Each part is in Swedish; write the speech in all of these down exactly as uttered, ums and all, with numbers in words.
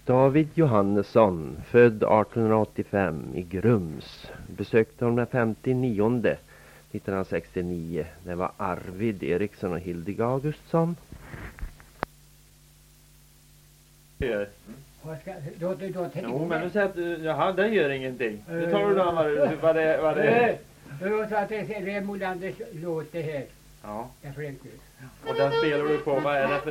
David Johannesson, född arton åttiofem i Grums, besökte honom den femtionionde nittonhundrasextionio. Det var Arvid Eriksson och Hildig Augustsson. Mm. Då, då, då, Jo, men nu säger att du, jaha, det gör ingenting. Nu tar du då vad, vad det vad det är. Det var så att det är Molanders låt det här. Ja. Jag får inte. Och den spelar du på, vad är det för...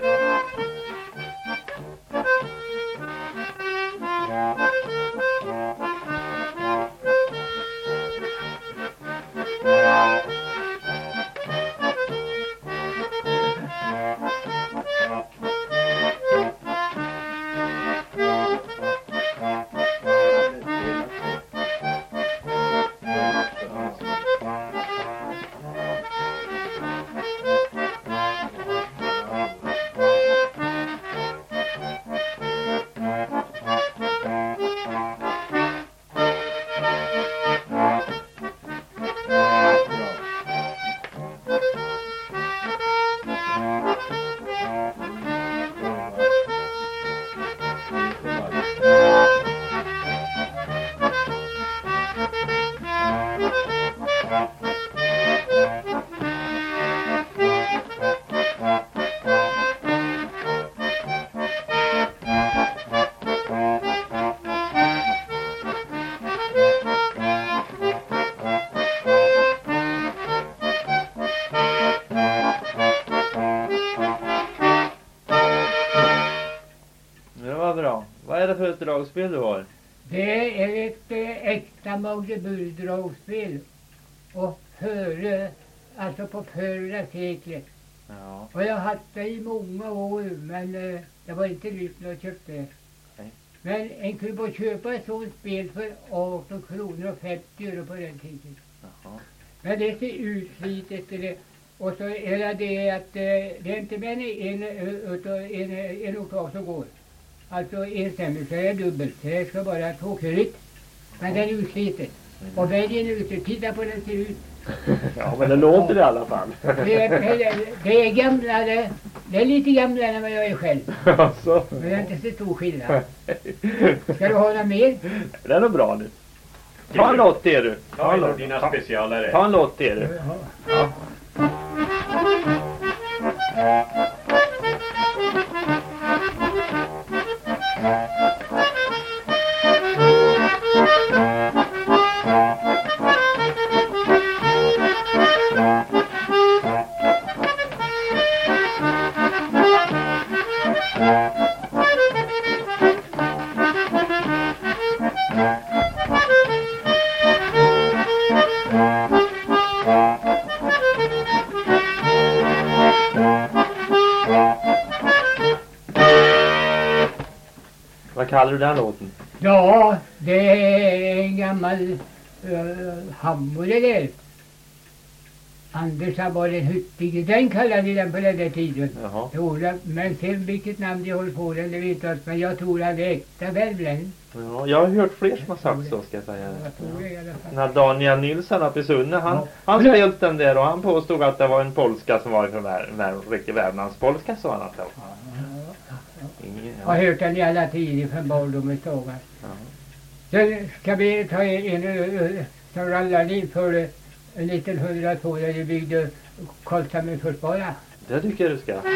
Vad är det för ett dragspel du har? Det är ett äh, äkta Magdeburg-dragspel. Och före, alltså på förra seklet. Ja. Och jag har haft det i många år, men äh, det var inte lyft när jag köpte det. Nej. Men en kunde bara köpa ett sådant spel för arton kronor och femtio euro på den tiden. Jaha. Men det ser utslitet det. Och så är det det att äh, det är inte mer än en, en, en, en oktav som går. Alltså en stämmelse är dubbelt. Det ska bara tvåkuligt. Men den är utsliten. Mm. Och vägen är ute. Titta på den ser ut. Ja, men det låter i alla fall. Det är, det är gamlare. Det är lite gamlare än vad jag är själv. Alltså. Men det är inte så stor skillnad. Ska du ha något mer? Det är nog bra nu. Ta en låt till du. Ta en låt. Dina specialare. Ta en låt till du. Ja. Vad kallar du den låten? Ja, det är en gammal uh, hammare där. Anders har varit en huttig. Den kallade vi den på den där tiden. Jaha. Jo, men sen vilket namn de håller på den, det vet jag inte. Men jag tror att det är äkta värmlänning. Ja, jag har hört fler som har sagt så, ska jag säga. Jag tror det i alla fall. Den här Daniel Nilsson uppe i Sunne, han, Ja. han spelade den där och han påstod att det var en polska som var från vär, vär, riktig Värmlandspolska, sa han att det var. Ingen, Jag har ja. hört den i alla tider från barndomens dagar. Ja. Sen ska vi ta en, en, en som rallar in för nittonhundratvå där vi byggde Karlstad med först bara. Det tycker jag du ska.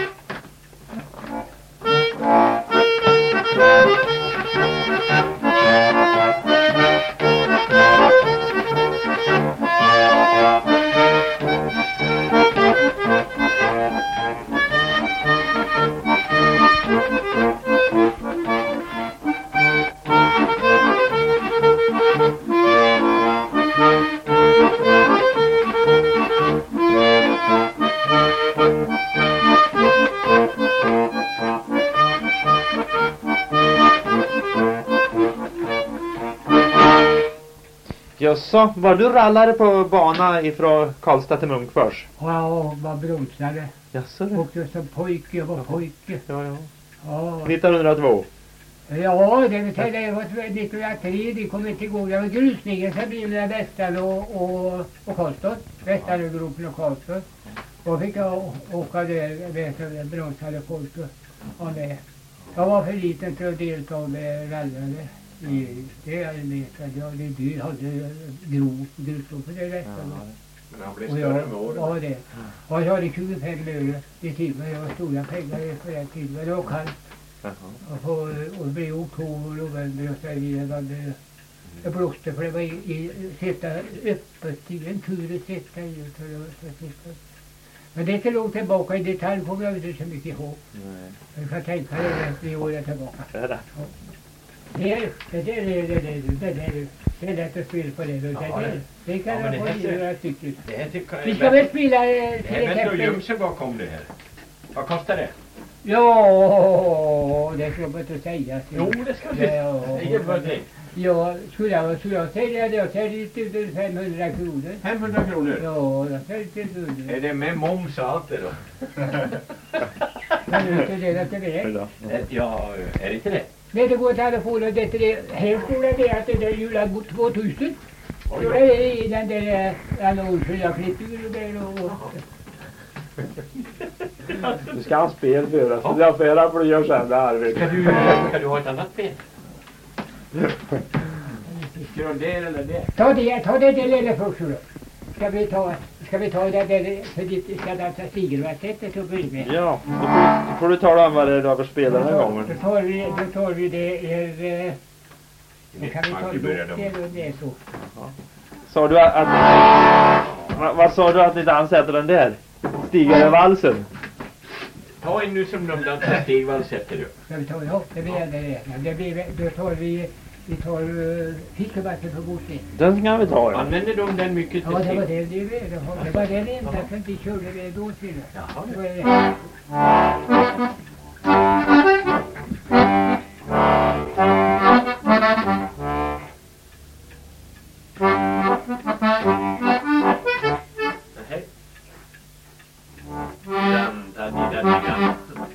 Så var du rallare på bana ifrån Karlstad till Munkfors? Ja, och var bromsade. Jaså det? Och som pojke, jag var pojke. Ja, ja. Ja, nittonhundratvå? ja det vill säga det var nittonhundratre, det kommer inte ihåg. Det var grusningen som blev med Västan och, och, och Karlstad. Västanögropen och Karlstad. Och fick jag åka där, vet jag, bromsade folk och, och det. Jag var för liten för att delta med rallare. I, det är med att jag det hade grov grusor för det rätta. Men han blev Och större jag med åren. var det. Och jag hade tjugofem öre i timmen. Jag var stora pengar på den tiden. Det var kallt. Och, på, och det blev oktober, november och så vidare. Det blåste för det var i, i sitta öppet i en tur att sitta i. Men det är inte långt tillbaka i detalj kommer jag inte så mycket ihåg. Nej. Jag kan tänka det är tre år tillbaka. Det är det. Det är det där är det där det där det är lätt att spela på det. Det Ja, där det kan ja, men jag det få här i ser- några stycken. Det här tycker jag Vi är ska väl spela eh, Det till här väntar och exempel. gömmer sig bakom det här. Vad kostar det? Ja, det ska man inte säga. Jo, det ska du. Ja, Säg vad det är. ja, skulle jag, skulle jag säga det, jag säger det till femhundra kronor. femhundra kronor. Ja, jag säger till hundra. Är det med moms och allt det då? Men det är inte det att det är. Eh, Ja, är det inte det? Nej, det går telefonen, det är det. Här står det att det är jula tvåtusen. Oj Så då. det är i den där annonsen jag klippte ur där och... Du ska ha spel för oss. Det är för att bli gör sen det här. Ska du, ska du ha ett annat ben? Ska du det eller det? Ta det, ta det där lilla först då. Ska vi ta, ska vi ta det där, för vi ska dansa stigelvattnet och börja med. Ja, då får, då får du tala om vad det är du har för spel den här Då gången. tar vi, då tar vi det är... eh, Då kan vi ta Alltid börjar det de. och det är så. Sa du att... att vad, vad sa du att ni dansade den där? Stigare valsen? Ta en nu som de dansar stigvals efter du. Ska vi ta, ja, det blir det räkna. Det blir, då tar vi, vi tar uh, fiskevatten på Boslän. Den ska vi ta. Ja. Använder de den mycket Ja, det var till? det, det, det, var- det var den enda som vi körde det då till. Jaha, Det var det. Nej. Dan, da, di, da, di, da.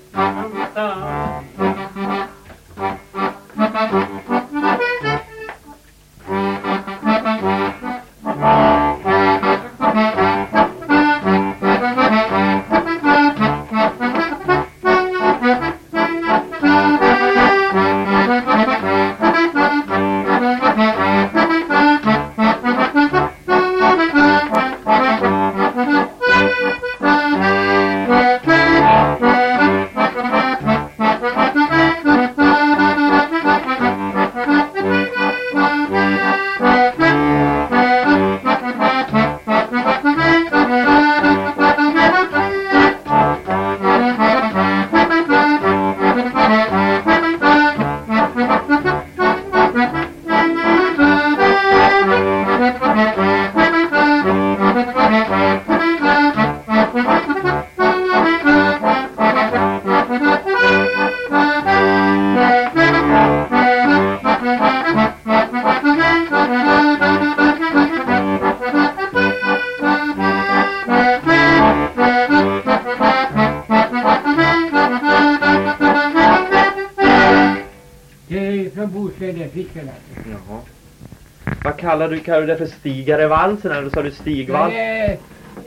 Det är från Boslän, det är fiskevatten. Jaha. Vad kallar du, kallar du det för stigare valsen eller sa du stigvals? Men, eh,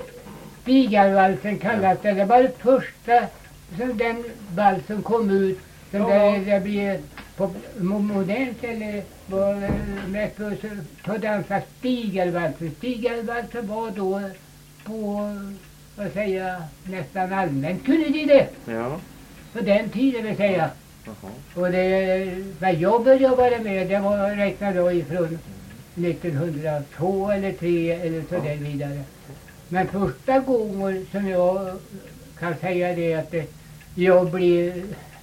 Stigarvalsen kallas det. Det var det första som den valsen kom ut. Som Ja. det, det blir på mo- modernt eller var eh, mest för att dansa Stigarvalsen. Stigarvalsen var då på, vad säger jag, nästan allmänt. Kunde de det? Ja. På den tiden vill säga. Jaha. Och det, när jag började vara med, det var räknat då ifrån nittonhundratvå eller tre eller så där vidare. Men första gången som jag kan säga det att det, jag blev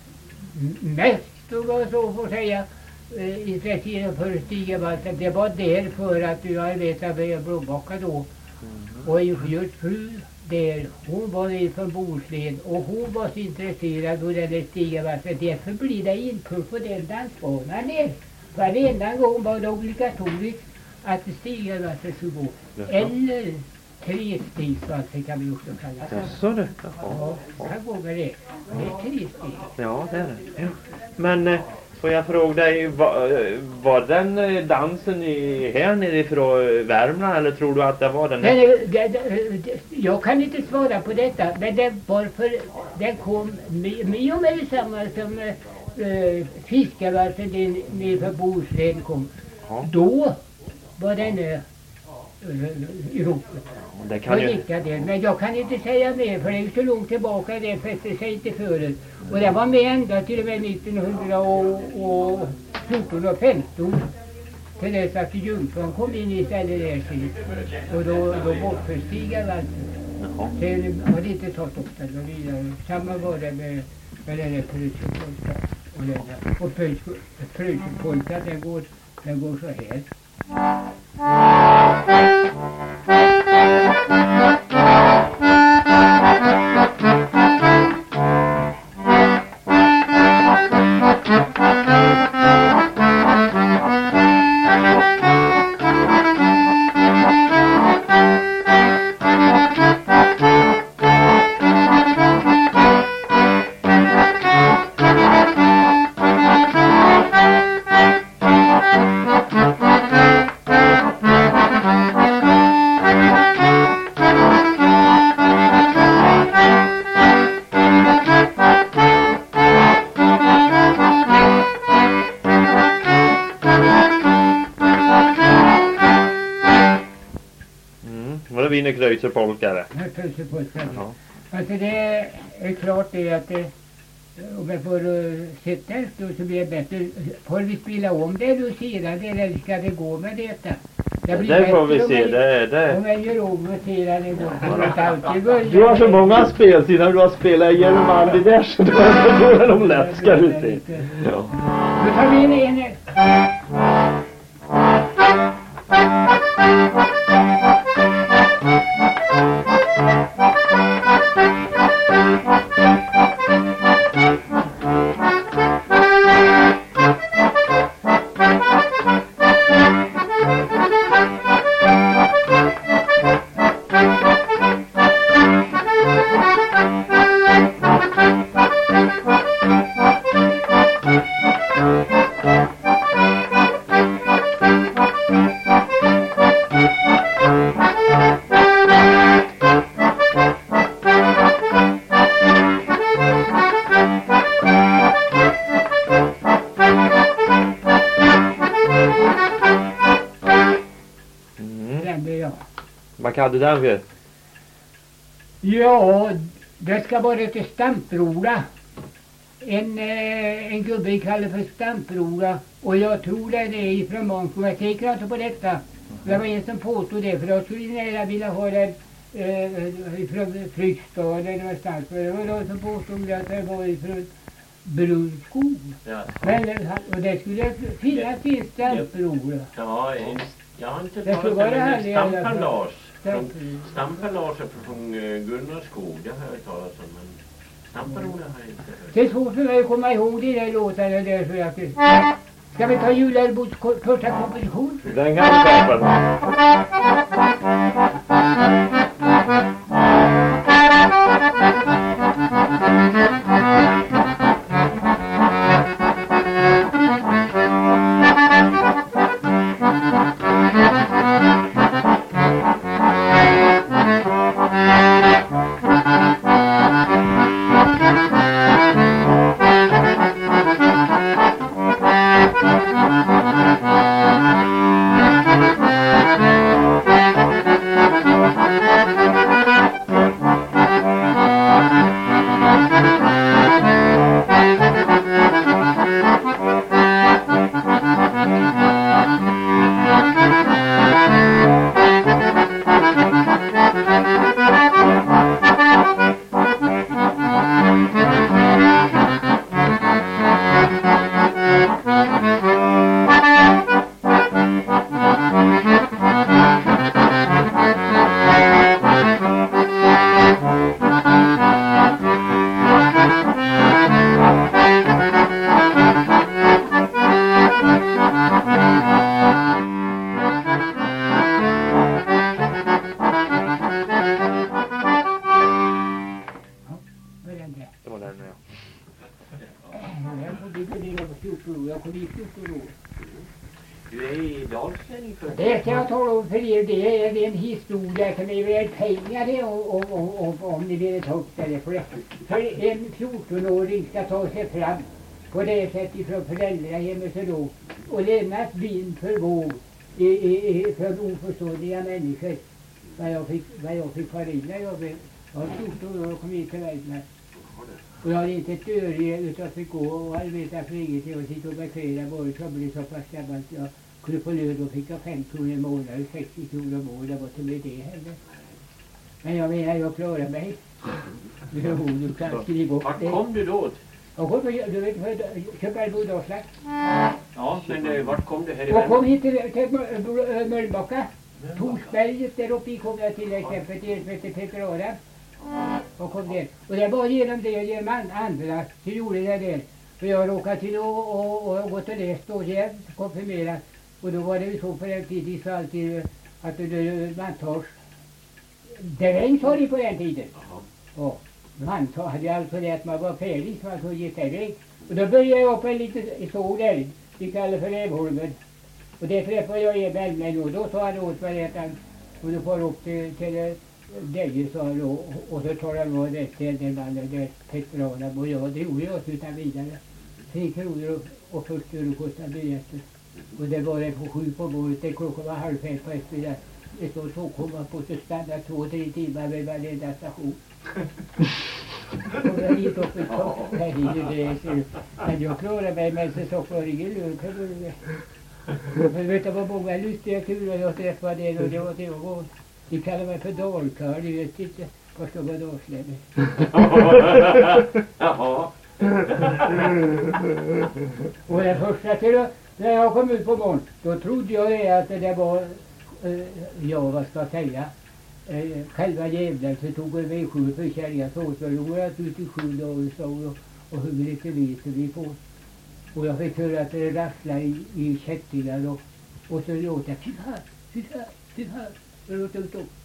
mest, om jag så får säga, eh, intresserad för stigevalsen, det var därför att jag vet att jag Blåbacka då. Och ingenjörs fru där, hon var ifrån Boslän och hon var så intresserad av den där stigevalsen. Därför blir det infört på den dansbanan där. Varenda gång var det obligatoriskt att stigevalsen skulle gå. Jaså? Eller trestigsvalsen kan vi också kalla det. Jaså du? Jaha. Ja, det kan gå med det. Det är tresteg. Ja, det är det. Ja. Men eh, får jag fråga dig, var, var den eh, dansen i, här nere ifrån Värmland eller tror du att det var den? Men, eh, det, det, det, jag kan inte svara på detta, men det var för den kom med, med och med samma som, eh, eh, fiskarvalsen ner för Bohuslän kom. Ja. Då var den eh, i ropet. Det kan ju... Det. Men jag kan inte säga mer för det är så långt tillbaka det fäste sig inte förut. Och det var med ända till och med nittonhundrafjorton och femton. Till dess att Jungfrun kom in istället där sig. Och då, då bortförstigade valsen. Sen har det inte tagit upp det vidare. Samma var det med, med den där Preussen-polka. Och, den där. Och Preussen-polka den går, den går så här. Kreutzerpolkare. Kreutzerpolkare. Ja. Alltså det är klart det att det, om jag får uh, sätta en stund så blir det bättre. Får vi spela om det då sedan eller ska det gå med detta? Det, blir det får vi se. Jag, det, det. om jag gör om och sedan det går. Du har så många spel sedan du har spelat igenom aldrig där så då är det nog lätt ska du se. Ja. Då tar vi in en. Vad kan du där för? Ja, det ska vara till stamprola. En, eh, en gubbe kallar för stamprola. Och jag tror det är ifrån Månsko. Jag tänker inte på detta. Det var en som påstod det. För jag skulle nära vilja ha det eh, ifrån Frykstad eller någonstans. För det var någon som påstod att det var ifrån Brunskog. Ja. Men och det skulle finnas det, en stamprola. Ja, en, jag har inte talat om en stampallage. Stampallage från Gunnar Skog, det har jag talat om, men stamparona har jag inte hört. Det är svårt för mig att komma ihåg de där låtarna där så jag... Ska vi ta Jularbots första komposition? Den kan vi ta på. Du är i Dalsland för det ska jag tala om för er. Det är en historia som är värd pengar om, om, om, om ni vill ta upp det. För, för en fjortonåring ska ta sig fram på det sättet från föräldrahemmet så då och lämnat vind för våg i, i, i, för oförståeliga människor. Vad jag fick, vad jag fick fara in när jag blev, jag var fjorton år och kom hit till Värmland. Och jag hade inte ett öre utan fick gå och arbeta för inget. Jag sitter och bekväda bara så blev så pass gammal att jag kunde få lön och fick jag fem kronor i månaden, sextio kronor i månaden, vad till det heller. Men jag menar, jag klarar mig. Du kan skriva upp det. Vart kom du då? Jag kom, du vet, Köpenhamn Dalsland. Ja, men vart kom du här i Jag kom hit till, till Mölnbacka. Torsberget där uppe kom jag till exempel till som heter Peter Adam. Och kom där. Och det var genom det, genom andra, så gjorde jag det. För jag råkade till och, och, och, och gått och läst och jämt konfirmerat. Och då var det ju så på den tiden så alltid att det mantage. Det regn sa de på den tiden. Ja, mantage hade alltså det att man var färdig så man kunde ge sig iväg. Och då började jag på en liten såg där, vi kallar för Rävholmen. Och det träffade jag i Värmland och då sa han åt mig att han skulle få upp till, till Deje sa han då. Och så tar han var det till den mannen där Petter Adam och jag. Det gjorde jag utan vidare. Tre kronor och, och fyrtio euro kostade biljetter. Och det var det på sju på bordet. Det klockan var halv fem på eftermiddag. Det står så komma på så stanna två, tre timmar vid varenda station. Och jag gick upp ett tag. Här är det. Men jag klarade mig med så så för ingen lön. För vet du vad många lustiga turer jag träffade där och det var det jag var. De kallar mig för dalkarl, du vet inte vad ska vara dalslämmer. Jaha. Och den första till när jag kom ut på morgon, då trodde jag det att det var, eh, ja vad ska jag säga, eh, själva jävlar så tog en V sju för kärringar så åt jag gjorde att ut i sju dagar så och, och hur lite vet vi på. Och jag fick höra att det rasslade i, i kättingar och, och så låt jag, titta här, titta här, titta här. Jag låt ut upp.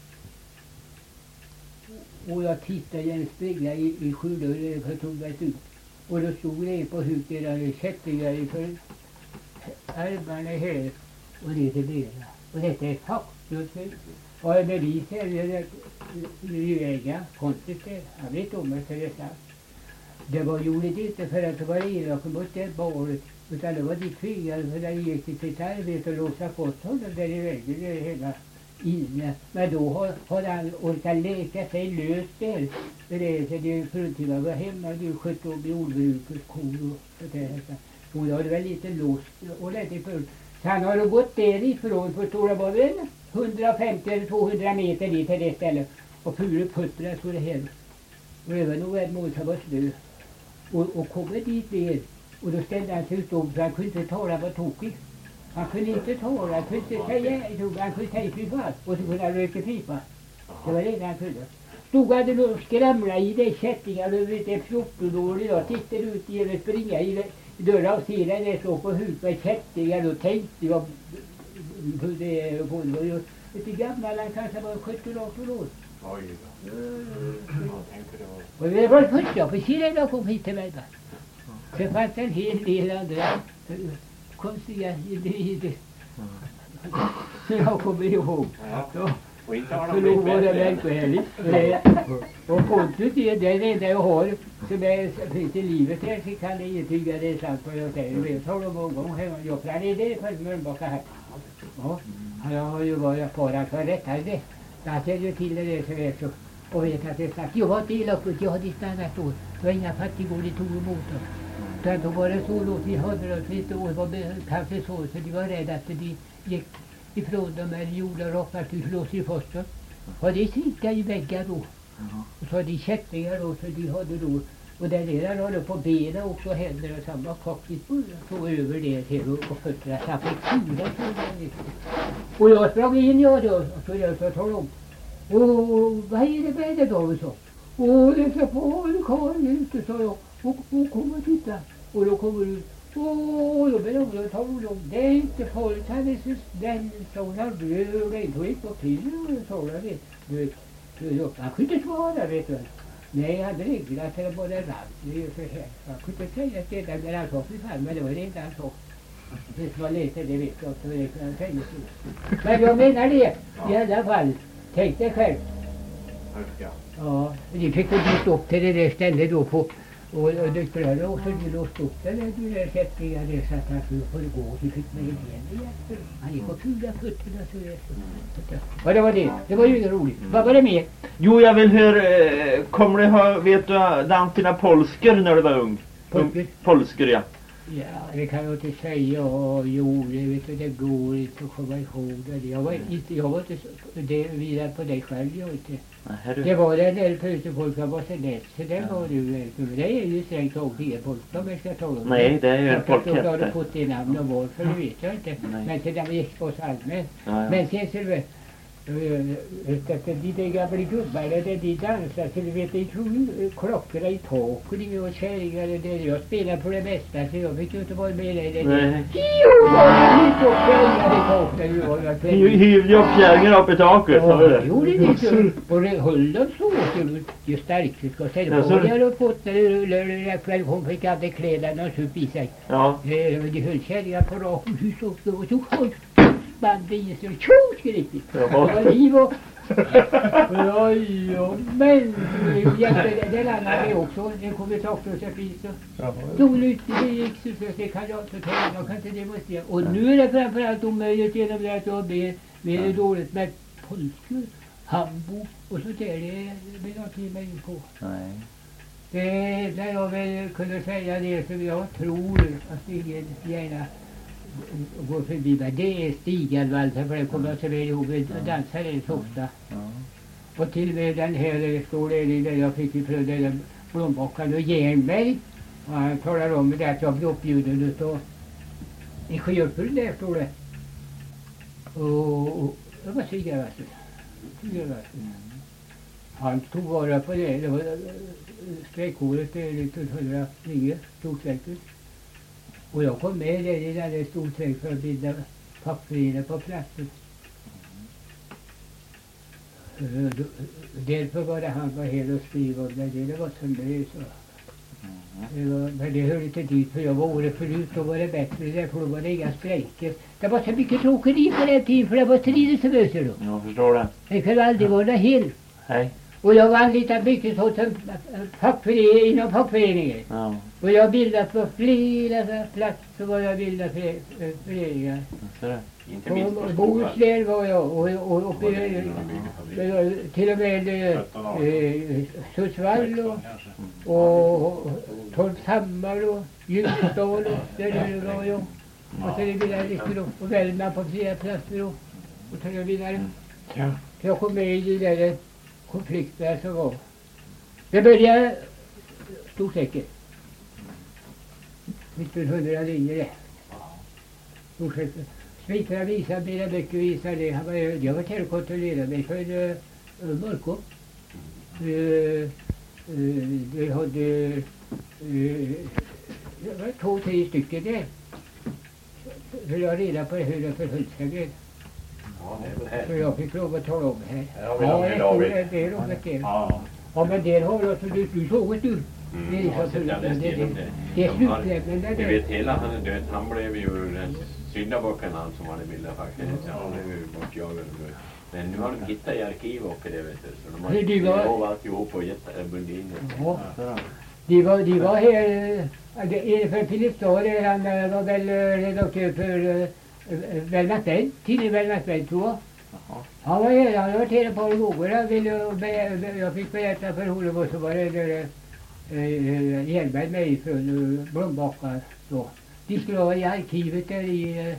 Och jag tittade i en spegla i, i skydden för jag tog mig ut. Och då stod det på huvudet där det kättingar för armarna här och det till benen. Och detta är faktiskt. Och jag bevisar det regga konstigt det. Jag vet om det för detta. Det var gjorde det inte för att det var elak mot det barnet. Utan det var de tvingade för att gick till sitt arbete och låsa fått honom där i väggen det hela inne. Men då har, har han orkat leka sig löst där. Det är så det är fruntimmer var hemma. Du skötte om jordbruket, kor och det här. Och då har det väl lite låst och lite för. Så han har gått därifrån för stora var väl hundrafemtio eller tvåhundra meter dit till det stället. Och fyra puttra så det här. Och det var nog ett mål som var slö. Och, och kommer dit ner. Och då ställde han sig ut om så han kunde inte tala vad tokig. Han kunde inte tala, han kunde inte säga, han kunde säga fy fan. Och så kunde han röka pipa. Det var det han kunde. Stod han då och skramlade i det kättingar över det fjorton år och jag tittade ut i det springa i dörren och ser den det stå på huvudet med kättingar och tänkte jag hur det var ju lite gammal, han kanske var sjutton arton år. Oj då. Och det var första officeren jag kom hit till mig. Det fanns en hel del andra konstiga individer. Så jag kommer ihåg. Så, så då var det väldigt och Pontus är det enda jag har som är finns i livet här så kan det intyga det är sant vad jag säger. Det tar de många gånger hemma. Jag planerade det för Mölnbacka här. Ja, jag har ju varit parat för rätt här det. Jag ser ju till det så är så. Och vet att det sagt, jag har delat upp, jag hade stannat då. Det var inga fattigår, det tog emot oss. Utan då var det så lågt, vi hade det lite år, var kanske så, så de var rädda att de gick ifrån dem eller gjorde rockar till slås i foster. Och det sitta i väggar då. Och så hade de kättingar då, så de hade då. Och där nere hade på benen också händer och samma kockigt så över det till och, och fötterna. Så han fick fyra sådana. Och jag sprang in jag då, och så jag så talade om. Och vad är det med det då? Så? Och det är så på en karl ute, sa jag. Och, och kom och titta. Och då kommer du. Och då började jag ta om. Det är inte folk. Han är så den sådana bröd. Och det är inte på pillen. Och sådana det. Du vet. Han kunde inte svara, vet du. Nej, han dreglade att det var det rann. Det är för här. Han kunde inte säga att det där. Men han sa för fan. Men det var det inte han sa. Det som var lite, det vet jag också. Det kan jag säga. Men jag menar det. I alla fall. Tänk dig själv. Ja, vi fick gå dit upp till det där stället då på, Och, och det skulle också ju låst upp det där du där sättningar det så att han skulle få gå och fick med igen. Han gick och fula fötterna så det. Ja, det var det. Det var ju roligt. Vad var det mer? Jo, jag vill höra, eh, kommer du ha, vet du, dans dina polsker när du var ung? Polsker? Polsker, ja. Ja, det kan jag inte säga. Jo, det vet du, det går inte att komma ihåg det. Jag var inte, jag var inte så, det vidare på dig själv, jag inte. Nej, det var den där pösepolkan var så lätt, så den ja. Var du, det är ju strängt av tio polka om jag ska tala om. Nej, det är ju en polkette. Jag har fått det namn och varför, det vet jag inte. Nej. Men så den gick på oss allmänt. Ja, ja. Men sen så det de där gamla gubbarna där de dansar så du vet de tog klockorna i taket och kärringar där jag spelade på det mesta så jag fick ju inte vara med i det. Nej. Hyvde upp kärringar upp i taket? Ja, gjorde det inte. Och det höll de så ju starkt ska säga. Och jag hade fått när jag själv hon fick alltid kläderna och sup i sig. Ja. De höll kärringar på rakhus också och tog folk. Band i så tjong riktigt. Det var liv och oj, oj, men den andra är också, den kommer ta för sig pris och dåligt, det gick så det kan jag inte ta, jag kan inte demonstrera. Och nu är det framförallt omöjligt genom det att jag blir mer dåligt med polskor, hambo och så där, det blir jag inte mig in på. Nej. Det när jag väl kunde säga det som jag tror att ingen gärna går förbi mig. Det är Stigalvalsen för det kommer jag så väl ihåg och dansar det så ofta. Ja. Och till och med den här står det där jag fick ifrån den Blombacken och Järnberg. Och han talar om det att jag blev uppbjuden utav ingenjörfull där står det. Och, och det var Stigalvalsen. Stigalvalsen. Mm. Han tog vara på det. Det var sträckåret nittonhundranio stod sträcket. Och jag kom med det i den stod träck för att bilda fackföreningar på platsen. Mm. Därför var det han var hel och skriva om det. Det var som det så. Det var, men det hörde inte dit för jag var året förut och var det bättre därför då var det inga strejker. Det var så mycket tråkeri på den tiden för det var stridelseföser då. Jag förstår det. Det kunde aldrig vara hel. Hej. Och jag var lite mycket så som fackförening inom fackföreningen. Ja. Och jag bildade på flera platser var jag bildade för, föreningar. Inte minst på Bohuslän var jag och, och uppe i, till och med eh, Sundsvall och, och Torpshammar och Ljusdal och där var jag. Och så vidare liksom och Värmland på flera platser och, och så vidare. Ja. Så jag kom med i det där konflikter som var. Det började stort säkert. nittonhundranio det. Stort säkert. Smitra visar, Bera Bäcker visar det. Han var, jag var till att kontrollera mig för uh, Mörko. Uh, uh, det hade uh, det var två, tre stycken där. Så jag reda på hur det förhöll sig med. Ja, det är väl här. Så jag fick lov att tala om här. Ja, ja det är det, det är något där. Ja. Ja, men det har jag så du, du såg du. Mm, det är så jag läste igenom det. Det är slutlämmen där. Vi vet hela han är död. Han blev ju den syndabocken han som hade bildat faktiskt. Ja. Han blev ju bortjagad nu. Men nu har de hittat i arkiv och det vet du. Så de har ju lov alltihop och gett bundit in det. Ja. De var, de var här, för Filipstad han var väl redaktör för Välmarsberg, tidningen Välmarsberg tror jag. Jaha. Han var här, han var till ett par gånger. Jag, ville, jag fick berätta för honom och så var det där äh, Hjelberg med från Blombackar då. De skulle vara i arkivet där i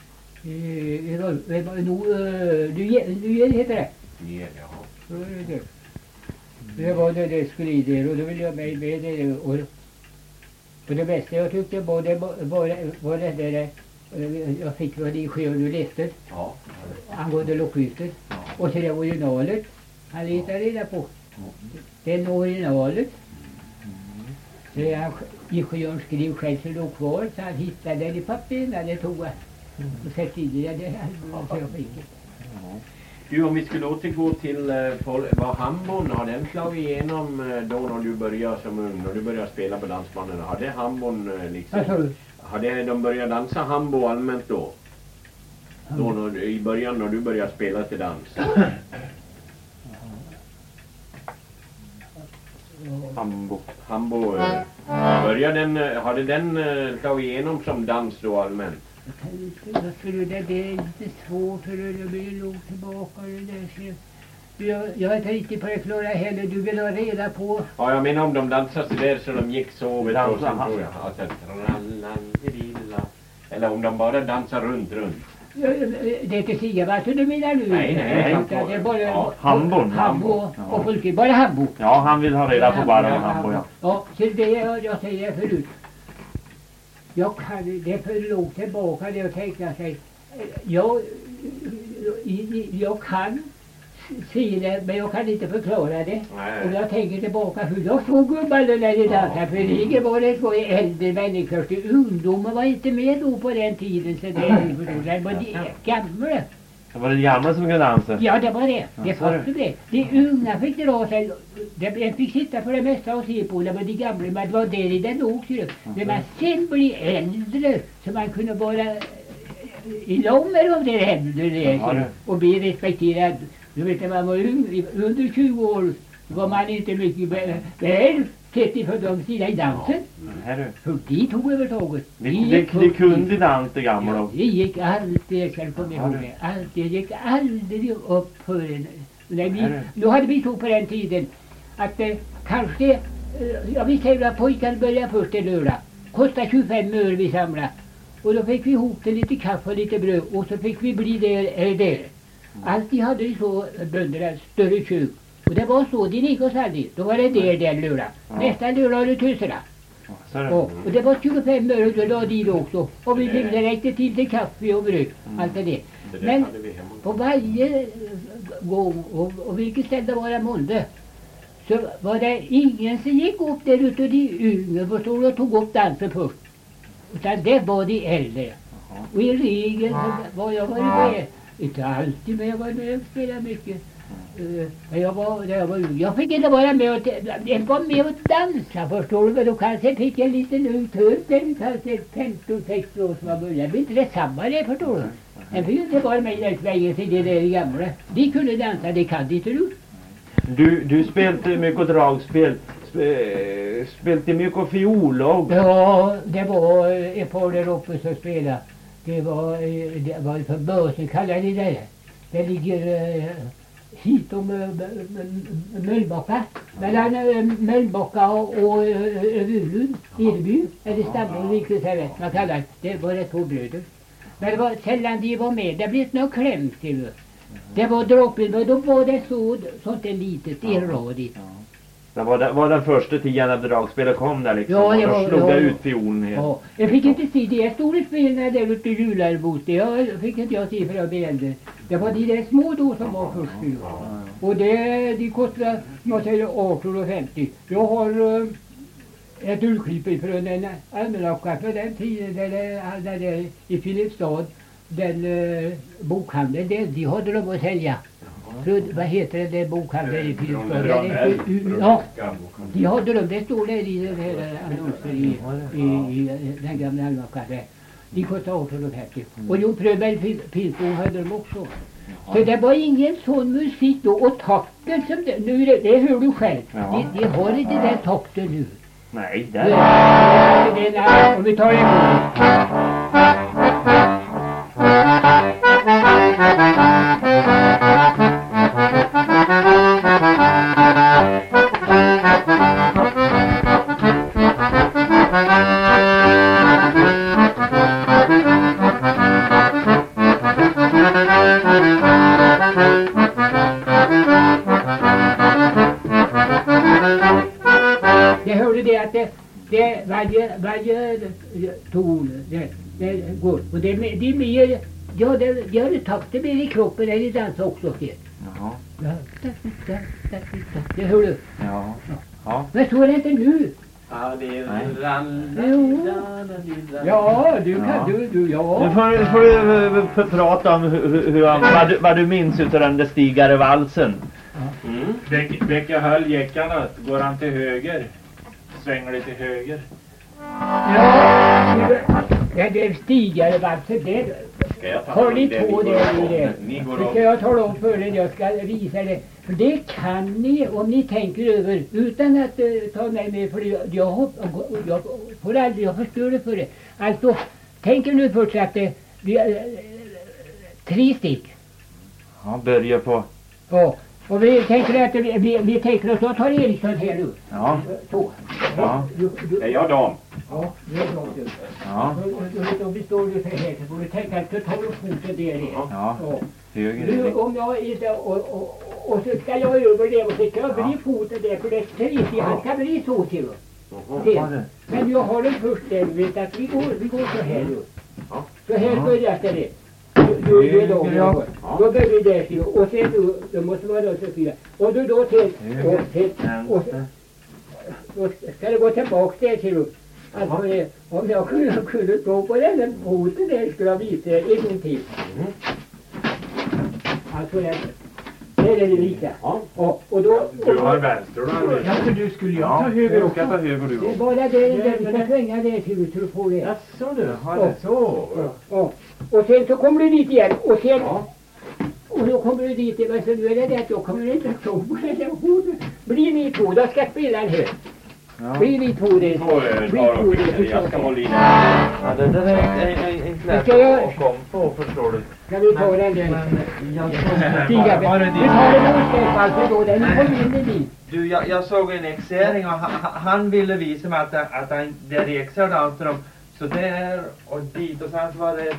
Nyen heter det. Nyen, jaha. Det, det var det det skulle i det och då ville jag med med det och, och det bästa jag tyckte var det var, var det där jag fick vad det sker du läste. Ja. Angående lockhuset. Ja. Och så det originalet. Han letade reda på. Den originalet. Så han ingenjören skrev själv så låg kvar så han hittade den i papperna. Det tog han. Och så tidigare det så jag fick det. Du, om vi skulle återgå till uh, vad Hambon, har den slagit igenom uh, då när du började som ung, när du började spela på dansbanan? Har det Hambon uh, liksom... Alltså, har det, de börjat dansa hambo allmänt då? Då när, i början när du började spela till dans? Hambo. Hambo. Eh, började den, eh, hade den eh, tagit igenom som dans då allmänt? Jag kan inte, varför är det, det är lite svårt för det blir lågt tillbaka det där. Så jag, jag är inte riktigt på det klara heller, du vill ha reda på. Ja, jag menar om de dansade så där så de gick så vid Dansa, dansen tror jag. Alltså, trallalililla. Eller om de bara dansar runt, runt. Ja, det är inte Sigavalsen du menar nu? Nej, nej, nej. Utan det är bara Ja, Hambon. Hambo och Folke, bara Hambo. Ja, han vill ha reda på bara om Hambo, ja. Ja, så det jag, jag säger förut. Jag kan, det är för lågt tillbaka det att tänka sig. Jag, jag kan se det, men jag kan inte förklara det. Nej. Och jag tänker tillbaka hur jag såg gubbarna när de dansade. För det var det så äldre människor. Till ungdomar var inte med då på den tiden. Så det, det var de gamla. Det var det gamla som kunde dansa. Ja, det var det. Det Ja, fanns det. De unga fick dra sig. De fick sitta för det mesta och se på. Det var de gamla. Men det var där i den låg. När man sen blir äldre så man kunde vara i långa av det äldre. Ja, det. Och bli respekterad. Du vet när man var ung, under tjugo år var man inte mycket väl sett ifrån de sida i dansen. Här du. För de tog övertaget. Det, det, det kunde dans det gamla Ja, då. det gick alltid, jag kan komma ihåg det. Alltid, det gick aldrig upp för en. När vi, då hade vi så på den tiden att eh, kanske, eh, ja vi säger att pojkarna började först en lördag. Kostade tjugofem öre vi samlade. Och då fick vi ihop till lite kaffe och lite bröd och så fick vi bli där eller där. Alltid hade ju så bönderna större kök. Och det var så, det gick oss aldrig. Då var det där den lördag. Ja. Nästa lördag var det tussarna. Ja, så är det. Och, och det var tjugofem öre då la de också. Och vi fick det räckte till till kaffe och bröd. Mm. Allt det där. Det där Men hade vi hemma. på varje gång, och, och vilket ställe var det månde, så var det ingen som gick upp där ute de yngre förstår du, och tog upp dansen först. Utan det var de äldre. Och i regel så var jag varit med, inte alltid men jag var med och spelade mycket. Uh, men jag var, jag var jag fick inte vara med och, jag var med och dansa förstår du, men då kanske fick jag lite nu töten, kanske femton sexton år som var började. Det blir inte det samma det förstår du. Jag fick inte vara med i den svängen till det där gamla. De kunde dansa, det kan inte du. Du, du spelade mycket dragspel. Sp- Spelade mycket fiol och... Ja, det var ett par där uppe som spelade. Det var, eh, det var för börsen kallar de det. Det ligger eh, hit om eh, Möllbocka. Mellan eh, Möllbocka och, och eh, Vulund, Edeby. Eller Stammen, vilket jag vet man kallar det. Det var det två bröder. Men det var sällan de var med. Det blev något kläm till det. Det var droppen, men då var det så, sånt ett litet irradigt. Det var, det var den första tiden när dragspelet kom där liksom. Ja, det och då var- slog ja. jag ut fiolen helt. Ja, jag fick inte se det stora spelen där ute i Jularbot. Det fick inte jag se för jag blev äldre. Det var de där små då som var först nu. Och det, de kostade, jag säger arton femtio. Jag har uh, ett urklipp ifrån en almanacka för den tiden där, där, där i Filipstad. Den uh, bokhandeln, det, de hade de att sälja. Så, vad heter det, den bokhandeln i Filipstad? Den är inte- Ja. De hade de, det står där i den här annonsen i, i, i den gamla almanackan. De kostade arton femtio. Och Jon Fröberg Pilsbo hade de också. Så det var ingen sån musik då. Och takten som det, nu är det, det hör du själv. Ja. De, de har inte den takten nu. Nej, Det, där. det, det, om vi tar en Jag hörde det att det, det varje, varje ton det, det går. Och det, det är mer, ja det, det har det takten mer i kroppen än i dans också. Det. Jaha. Ja, da, da, da, da. Det hör du. Ja. Ja. Men så är det inte nu. Ja, det är Nej. Jo. Ja, du kan, Ja. du, du, Nu ja. får, nu får du eh, för- prata om hur, hur, hur, vad, du, vad du minns utav den där stigare valsen. Mm. Väck, väcka höll jäckarna. Går han till höger? Svänger det till höger? Ja, det, det är stigare valser. Det, Ska jag ta har ni det på ni det går i det? om? Ni går Det om. ska jag tala om för dig. Jag ska visa det. För det kan ni om ni tänker över utan att uh, ta mig med för jag, jag, hopp- jag får aldrig, jag förstår det för det. Alltså, tänker nu först att det vi, uh, tre stick. Ja, börja på. Ja, och vi tänker att vi, vi, vi tänker oss att ta Eriksson här nu. Ja. Så. Ja. Du, du, Är jag dam? ja, det är bra du. Ja. Då består du så här så får du tänka att du tar upp foten där i. Ja. Ja. Höger. Nu om jag inte och, och, och så ska jag över det och så ska jag bli foten där för det är trist. Han ska bli så till oss. Ja, det. Men jag har den först där, vet att vi går, vi går så här nu. Ja. Så här Ja. börjar det. Då, då, då, då, Ja. då, då börjar vi där till och sen då, då måste man då så fyra. Och då då till, och till, och så, då ska det gå tillbaka där till upp. Alltså det, om jag kunde, kunde stå på den där foten där skulle jag visa er en gång till. Alltså det, det är det lika. Ja. Och, och då, och Du då, har vänster och du har Ja, men du skulle jag ta höger också. Jag tar höger du det är också. bara det där vi ska svänga där till så du får det. Jaså du, har det så? Ja, ja. Och sen så kommer du dit igen och sen Ja. och då kommer du dit men så nu är det det att jag kommer inte stå på den där hon. Blir ni två, då ska jag spela den här. Ja. Blir ni två det? Får eh, Blir ta två och det? skicka. Jag ska hålla i den. Ja, det där är inte- inte inte lätt Ska jag- att komma på, förstår du. Ska vi ta den där? Men jag såg, Stiga, var det vi din? tar en ostäpp alltså då, den kommer in i dit. Du, jag, jag såg en exering och han, han ville visa mig att, att han, det är exer dansar de så där och dit och sen så var det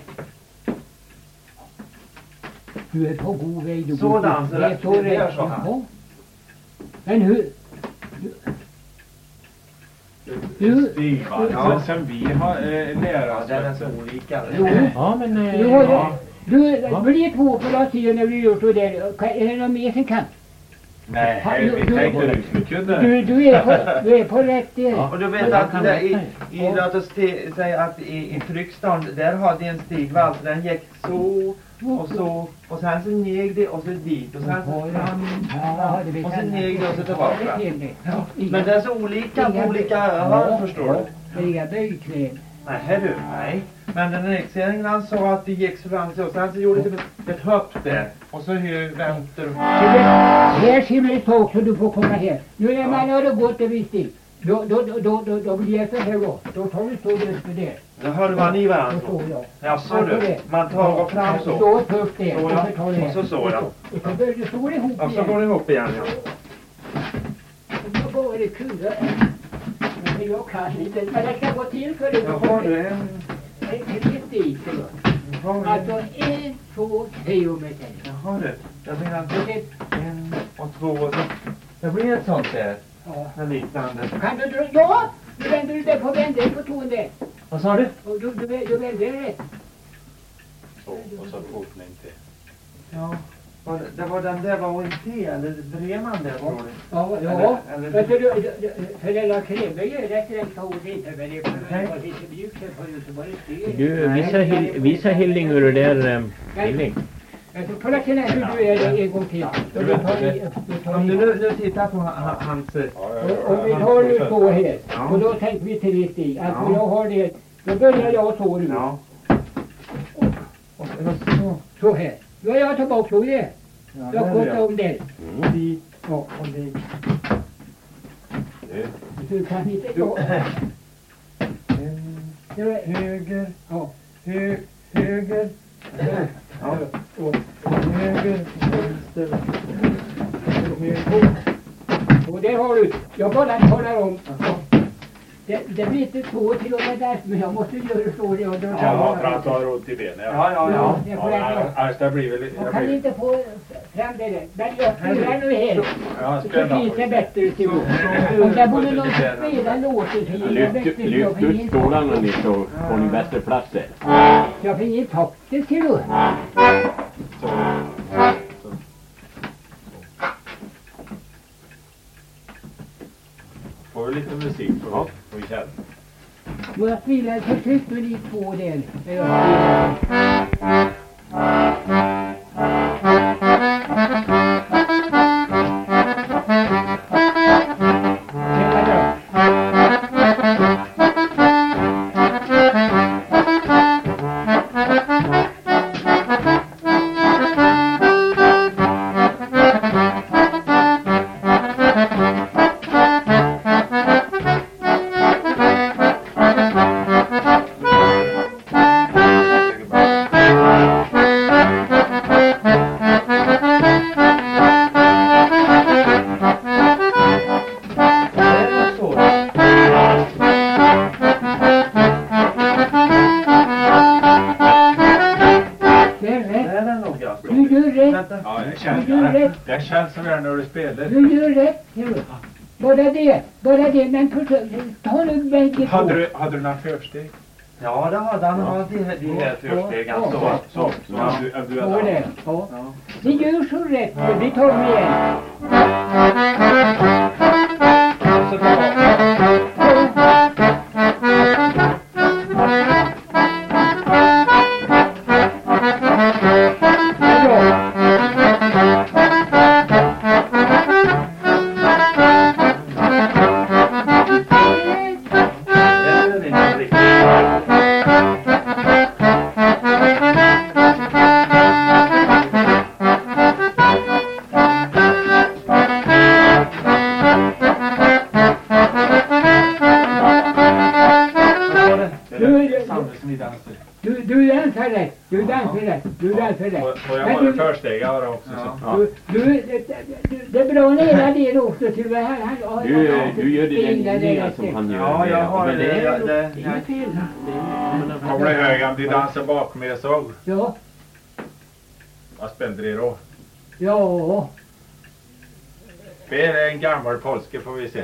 Du är på god väg. Du Så går- dansar det. är det. så Det är rätt. så här. Jaha. Men hur? Du, Stigvall. Ja. Sen vi har eh, lärt ja, oss. den är så olika. Jo. Ja, men... Eh, du har ja. du, blir två för att se när du gör så där. Kan- Är det någon mer som kan? Nej, Ja, vi du- tänkte du skulle kunna. Du, du, är, på, du är på rätt där. Ja. Och du vet att det, i, i, låt oss te- säga att i, i Tryckstan, där hade en stigvall, den gick så och så och sen så neg det och så dit och sen så fram, Ja, det vet och så jag. neg det och så tillbaka. Det är det. Ja, Men det är så olika på olika hörn, förstår du? Det är inga böjknän. Nej du, nej. Men den exeringen han sa att det gick så fram och sen så gjorde det ett, ett hopp där och så hur vänster. Här ser du ett tag så du får komma här. Nu när man har gått en viss tid. Då, då, då, då, då, då blir det så här då. Då tar du stå just för det. Då hörde man i Då varandra. står jag. Ja, så du. Man tar och fram så. Stå först där. Så, Och ja. så tar du Och så så, ja. Och så börjar du stå ihop Och så går det ihop igen, ja. Och då var det kul. Men jag kan inte. Men det ska gå till för det. Jaha, du är en... En viss tid. Jaha, Alltså en, två, tre och med sen. Jaha du. Jag menar inte en och två och så. Det blir ett sånt där. Ja. En liknande. Kan du dra? Ja! Nu vänder du där på vänder på tån där. Vad sa du? Och du, du, du vänder rätt. Så, och så foten inte. Ja. Var det, det var den där var en T eller drev man där tror du? Ja, ja. Eller- eller- Men för, du, du, du, för den där kräver ju rätt rätt ord inte. Men det Nej. var lite mjukt här förut så var det styr. Du, visa, Hill, visa Hilling hur det där, um, Hilling. Alltså, kolla till hur du är det en gång till. Och du tar i, du tar Om du i. nu, nu tittar på ha- hans... eh, Och, om vi tar nu så här. Ja. Och då tänker vi till det stig. Alltså Ja. jag har det. Då börjar jag så nu. Ja. Och så... Så här. Då är jag tillbaka så det. Ja, Jag där är kortar jag. om det. Dit Ja. och dit. Du kan inte Du, gå. en, Det var- höger, Ja. hö, höger, ja, Och, höger, vänster, höger. och det har du. Jag bara talar om. Det, det blir inte två till och med där. Men jag måste göra så. Det, och då, Ja, för att ta rot i benen. Ja, ja, ja. Det får jag Ja, inte. annars det blir väl... Jag kan inte få fram det där. Men jag spelar nu här. Ja, Så spela finns på det det. bättre till. Om det vore någon som spelar låter så ger jag Lyft, bättre. Jag lyft får ut ingen stolarna lite så får ni bättre plats där. Jag får ingen takter till då. Får du lite musik får vi, får vi känna. Och jag spelar så tyst med de två där. Där jag spelar. Det var bra. känner, jag känner så väl när du spelar. Du gör rätt. Jo. Bara det, bara det, men försök, ta nu bägge två. Hade du, hade du några försteg? Ja, det hade han. Han hade de här förstegen. Ja, Så, ja. så, så. Så att du, att du Ja, hade det. Ja. Vi gör så rätt. Vi tar dem igen. Och så tillbaka. Du, du dansar rätt, du dansar rätt, du dansar rätt. Får- får jag Men vara du- förstegare också? Så. Du, du, det, det, det är bra nära det också till det här. Han, han, Du, han- du gör det spelar den nya rätt. som han gör. Ja, jag har Men det. det är jag- det- inget fel. Det är- Kommer du ihåg om de dansar bakom mig så? Ja, Vad spelade de då? ja. Spela en gammal polska får vi se.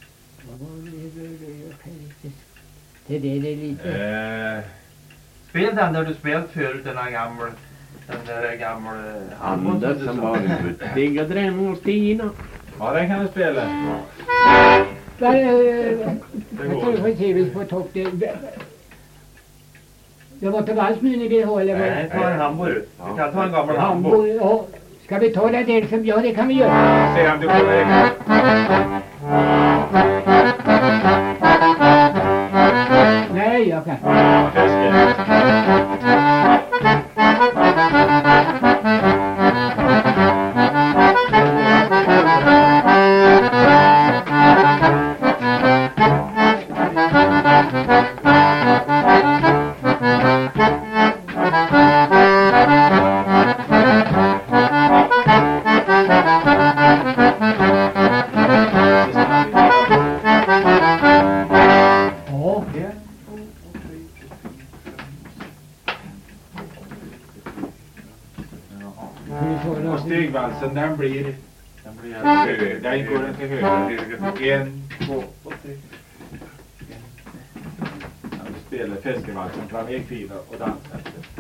Det, det, det är lite... Eh, Spel den där du spelat förut, den där gamla, den där gamla... Anders som var en guttiga drängen och Stina. ja, den kan du spela. Men, eh, jag tror att vi får ta upp det. Det var inte alls nu ni vill ha, eller vad? Nej, ta en hamburgare. Vi kan ta en gammal Hamburg, hamburgare. ja. Ska vi ta det där som... Ja, det kan vi göra. Se om du kommer ihåg. Nej, jag kan. Ja, det ska jag. Ja. Och stegvalsen den blir... Den blir hög. Den går inte högre. En, två och tre. Ja, du spelar festivalsen fram i fyra och dansar.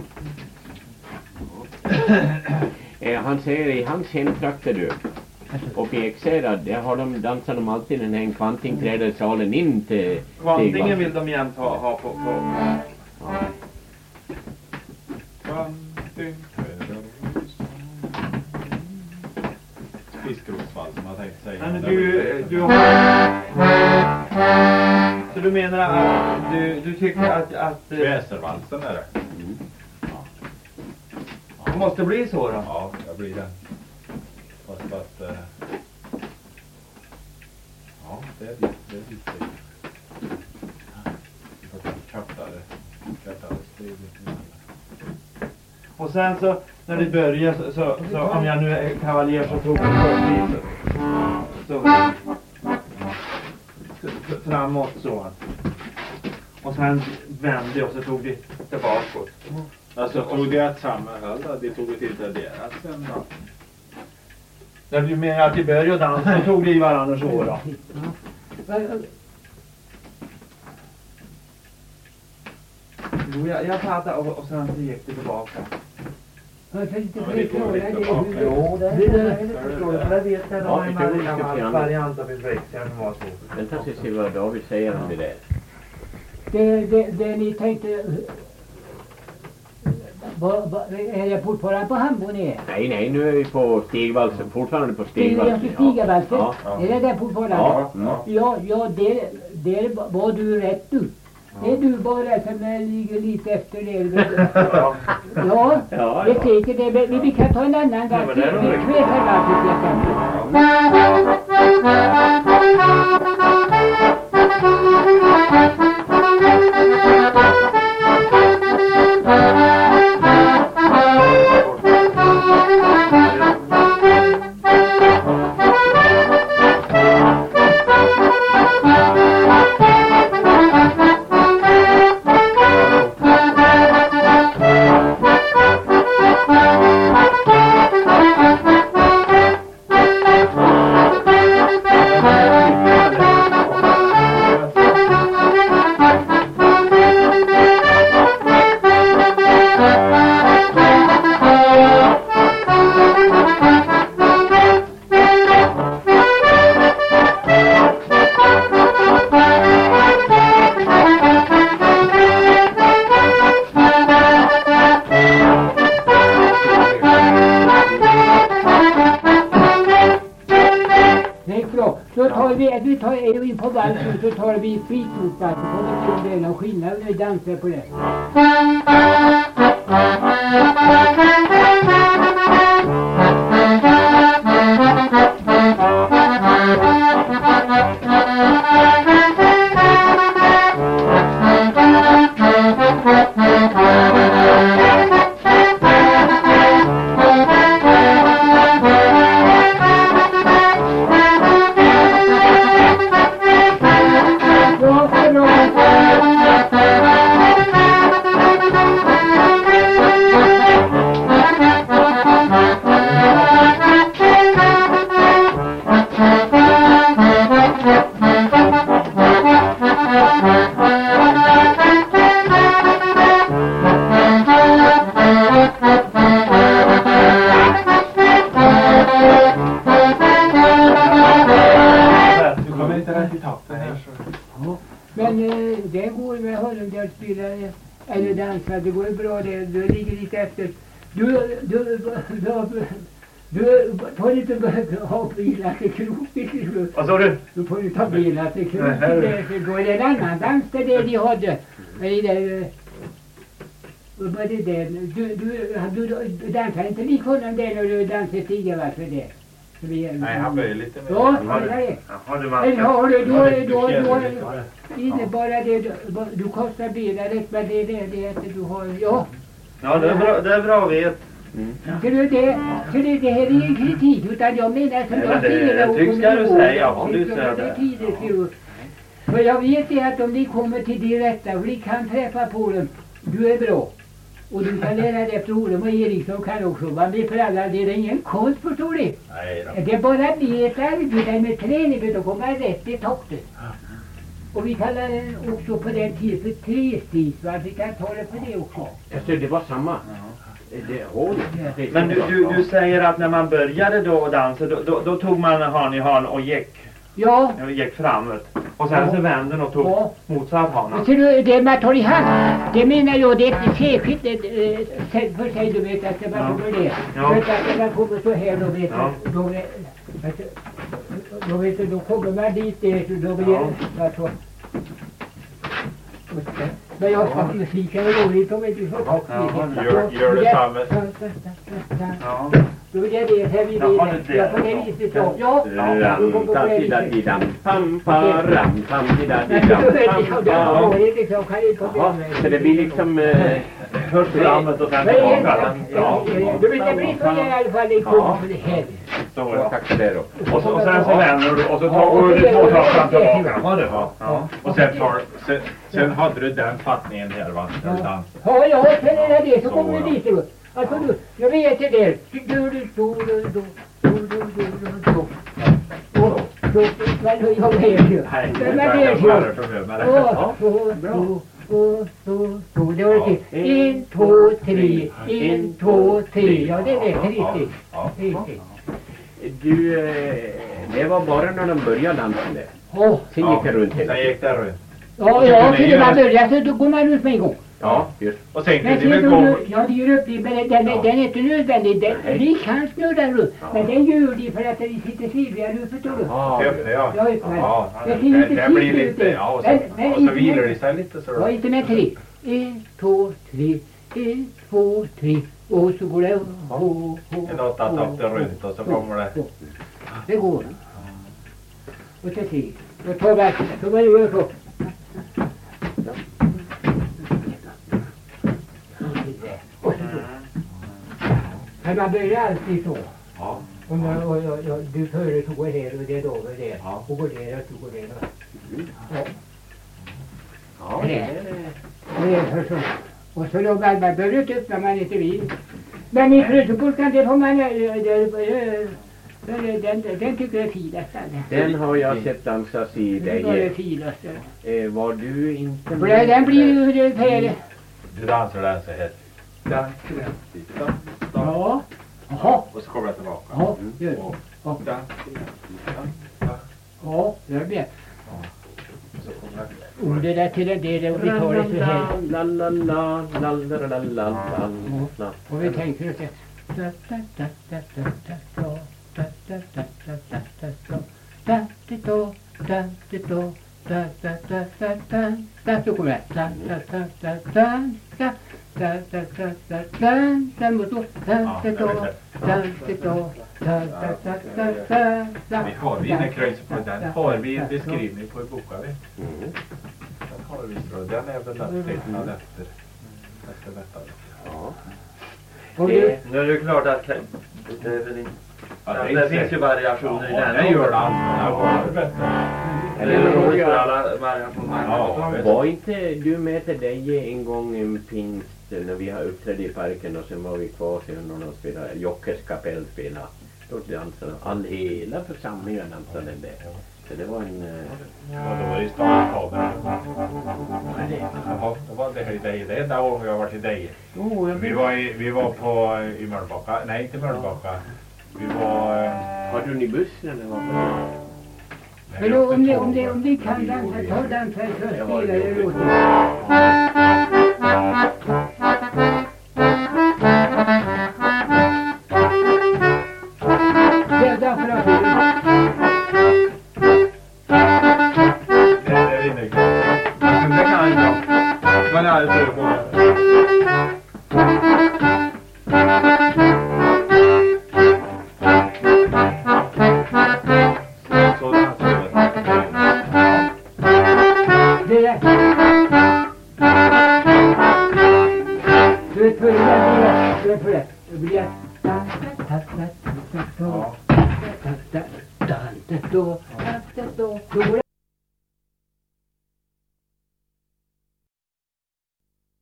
Eh, han säger i hans hemtrakter du. Och i Ekshärad, där har de, dansar de alltid den här kvantingträdarsalen in till Kvantingen vill de jämt ha, ha på... på. Fiskrotsvall som jag tänkte säga. Nej, men du, du har... Så du menar att du, du tycker att... att eh, Väservalsen är det. det måste bli så då? Ja, jag blir den. Fast att... Eh, ja, det är lite... Det är lite... Kattare. Kattare steg. Och sen så, när det börjar så, så, så om jag nu är kavaljer så tog jag först dit så, så, så framåt så. Och sen vände jag och så tog det tillbaka. Alltså tog det att samma höll då? De tog det till det deras sen då? När du menar att i början dansa så tog det i varandra så då? Jo, jag, jag fattade och, och sen så gick det tillbaka. Varför inte Ja, men det går lite tillbaka. Jo, det Det- är det förstår du. För det vet jag, det Ja, var vi en kan vari- diskutera gammal det. variant av Fredriksson som var så. Vänta så se vad David säger om det där. Det, det, det ni tänkte... Va, va, är jag fortfarande på Hamburg är? Nej, nej, nu är vi på stigvalsen, fortfarande på Stiger jag stigvalsen. till Stigavalsen? Ja. Är det där fortfarande? Ja, mm. Ja, ja det, det var du rätt du. Det är du bara som ligger lite efter det. Ja. Ja, Ja, det är ja. säkert det. Vi, vi kan ta en annan gång. men det är nog Vi riktigt. kvetar varför till exempel. Thank you. in på vals och så tar vi skitmotback och kommer till den och skillnad när vi dansar på det. Eller dansa, det går ju bra det, du ligger lite efter. Du, du, du, du får inte ha bilar till krok. Vad sa du? Du får ju ta bilar till krok. Det går en annan dans där det de hade. Men det vad är det? Du, du, du, du dansar inte lika honom där när du dansar tidigare, varför det? Nej, han böjer lite mer. Ja, det är Har du eller har du, då, då, då, då innebär det, du, du kostar bilar rätt, men det är det, det att du har, ja. Ja, det är bra, det är bra vet. Mm. Så det, det, så det, det här är ingen kritik, utan jag menar som jag säger det. Det tycks ska du säga, om du säger det. För jag vet det att om de kommer till de rätta, och de kan träffa på dem, du är bra. Och du kan lära dig efter Olom och Eriksson kan också vara med för alla. Det är ingen konst, förstår du? Nej då. Det är bara det arbete med träning för att komma rätt i toppen. Och vi kallar den också på den tiden för trestids, va? Vi kan ta det för det också. Jag ser, det var samma. Det, håll. Men du, du, du säger att när man började då dansa, då, då, då tog man han i han och gick, ja. och gick framåt. Och sen ja. Så vände och tog ja. Motsatt han. Så du, det man tar i hand, det menar jag, det är inte särskilt för sig, du vet att det var ja. Kommer det. Ja. För att man kommer så här, då vet ja. Då, då, då vet du, då kommer man dit, då blir det, ja. Så. Men jag ska musika är roligt om inte så ja, gör, gör det samma. Ja. Då är det här vi vill. Jag får det viset så. Ja. Ram, tam, pam, param, tam, pam, pam. Så det blir liksom först framåt och sen tillbaka. Ja. Du vet, det blir så i alla fall i kom för det här. Så, tack för det då. Och så, och sen så vänder du och så tar du två tappar tillbaka. Ja, det var. Ja. Och sen tar sen, sen hade du den fattningen här, va? Ja, ja, ja, sen är det det så kommer du dit då. Alltså du, jag vet det där. Du, du, du, du, du, du, du, du, du, du. Och då, men jag vet ju. Men jag vet ju. Och så, så, så, så, så. Det var det. En, två, tre. En, två, tre. Ja, det är det. Riktigt. Riktigt. Du, det var bara när de började dansa det. Ja. Sen gick det runt hela. Sen gick det runt. Ja, ja, för man börjar så då går man ut med en gång. Ja, just. Och sen men kunde vi gå... Ja, det gör upp, men den, ja. Den är inte nödvändig. Den, vi kan snurra runt, ja. Men den gör det för att den sitter silviga nu, förstår du? Ja, öppna, ja. Ja, öppna. Ja, det, det, det blir lite, ja, och så, men, men och så vilar det sig lite så. Ja, inte med tre. En, två, tre. En, två, tre. Och så går det... Ho, ho, en åtta tappar runt och så kommer det... Det går. Och så tre. Och ta verkligen. Så vad gör jag så? Men man börjar alltid så. Ja. Och, och, och, och du företog det här och det då och det. Ja. Och går det och går det. Ja. Ja. Det är det. Är så. Och så då man börjar inte upp när man inte vill. Men i frösopolkan det får man... Den, den, den tycker jag är finast. Den har jag sett dansas i dig. Den är finast. Eh, var du inte med? För den blir ju färdig. Du dansar den så här. Där. Ja. Jaha. Och så kommer jag tillbaka. Ja, gör det. Ja. Ja, gör det. Och det där till det där och vi tar det så här. La la la la la la la la. Och vi tänker oss da, da, da, da, da, da, da, da, da, da, da, da, så kommer det. Da, da, da, da, da, da, da, da, da, da, da, sen mot då, da, da, da, da, da, da, da, da, da, da, da. Vi har vi en kröjs på den. Har vi en beskrivning på i boken vi? Mm. Den har vi så. Den är väl upptecknad efter. Efter detta. Ja. Och Det, det, nu är det klart att det, det, är väl inte- Ja, det finns ju variationer i den. Det gör det alltid. Eller är det roligt för alla variationer? Ja, Var inte du med till dig en gång en pingst när vi har uppträtt i parken och sen var vi kvar sen när de spelade, Jockes kapell spelade. Då dansade all hela församlingen dansade där. Så det var en... eh, Ja, då var det i Stockholm. Jaha, då var det i dig. Det är enda gången jag har varit i dig. Oh, jag Vi vet. var, i, vi var på i Mölbacka. Nej, inte Mölbacka. Vi var... eh, Har du ni bussen eller vad? nej, men vi åkte om ni, tåg. om ni, om ni kan dansa, ta dansa så spelar det låten. Det är därför att det Det är det inne. Men det kan jag inte. Man är aldrig på det. Så dansade vi. det är du vet för det, du vet för det. Det blir Ja. då